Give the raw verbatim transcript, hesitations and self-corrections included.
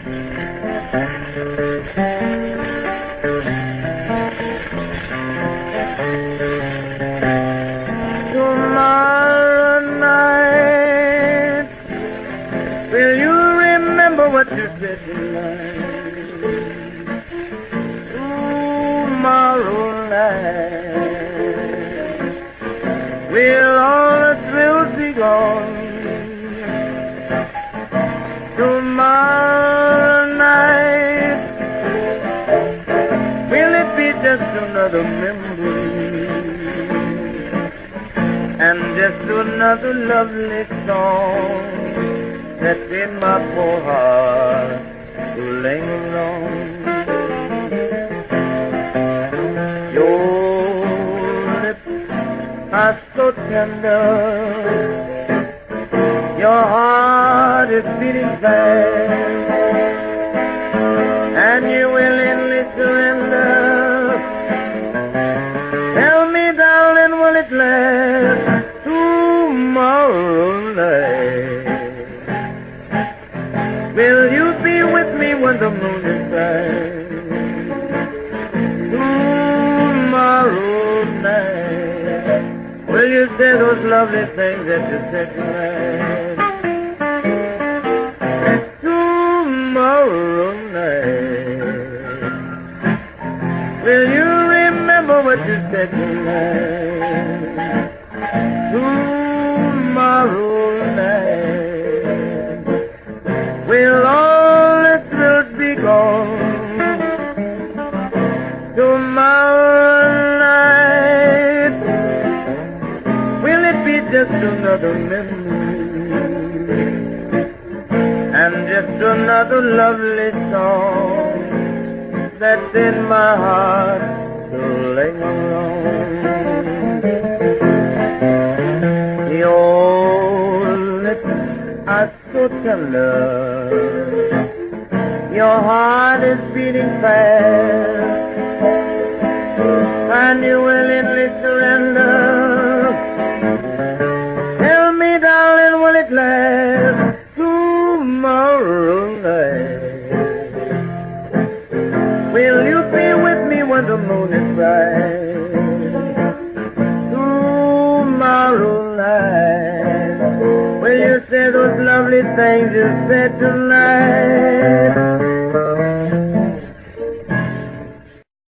Tomorrow night, will you remember what you said tonight? Tomorrow night, will all the thrills be gone? Tomorrow night, will it be just another memory and just another lovely song that's in my poor heart to linger on? Your lips are so tender, your heart is beating fast, and you willingly surrender. Tell me, darling, will it last? Tomorrow night, will you be with me when the moon is bright? Tomorrow night, will you say those lovely things that you said tonight? Tomorrow night, will you remember what you said tonight? Tomorrow night, will all the thrills be gone? Tomorrow night, will it be just another memory and just another lovely song that's in my heart to linger on? Your lips are so tender, your heart is beating fast, and you willingly surrender. Tell me, darling, will it last? Tomorrow night, will you be with me when the moon is bright? Tomorrow night, will you say those lovely things you said to